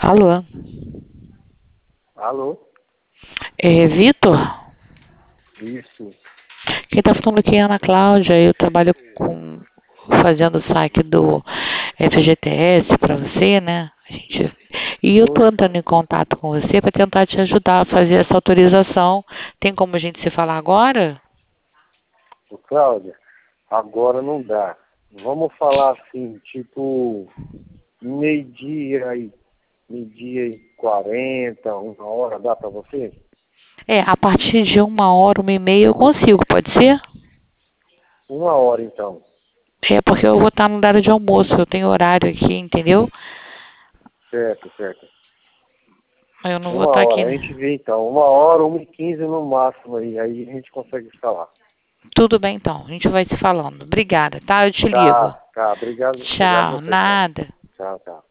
Alô? Alô? É Vitor? Isso. Quem está falando aqui é a Ana Cláudia. Eu trabalho fazendo o saque do FGTS para você, né? E eu estou Oi. entrando em contato com você para tentar te ajudar a fazer essa autorização. Tem como a gente se falar agora? Ô, Cláudia, agora não dá. Vamos falar assim, tipo, meio-dia e 40, 1 hora, dá pra você? É, a partir de 1 hora, 1h30 eu consigo, pode ser? 1 hora, então. É porque eu vou estar no horário de almoço, eu tenho horário aqui, entendeu? Certo, certo. Eu não vou Uma estar aqui. hora, a gente vê então. 1 hora, 1h15 no máximo aí a gente consegue falar. Tudo bem então, a gente vai se falando. Obrigada, tá? Eu te ligo. Tá, obrigado Tchau, você então. nada. Tchau, tchau.